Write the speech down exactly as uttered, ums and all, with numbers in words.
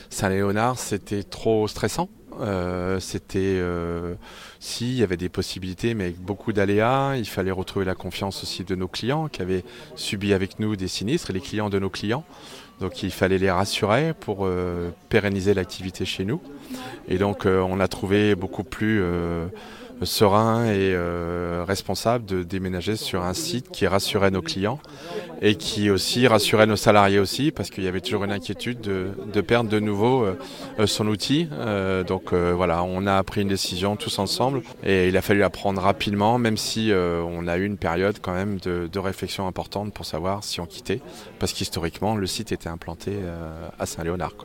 Saint-Léonard, c'était trop stressant. Euh, c'était euh, si il y avait des possibilités, mais avec beaucoup d'aléas. Il fallait retrouver la confiance aussi de nos clients qui avaient subi avec nous des sinistres et les clients de nos clients. Donc il fallait les rassurer pour euh, pérenniser l'activité chez nous. Et donc euh, on a trouvé beaucoup plus euh, serein et euh, responsable de déménager sur un site qui rassurait nos clients et qui aussi rassurait nos salariés aussi, parce qu'il y avait toujours une inquiétude de, de perdre de nouveau euh, son outil. Euh, donc euh, voilà, on a pris une décision tous ensemble et il a fallu la prendre rapidement, même si euh, on a eu une période quand même de, de réflexion importante pour savoir si on quittait, parce qu'historiquement le site était implanté euh, à Saint-Léonard, quoi.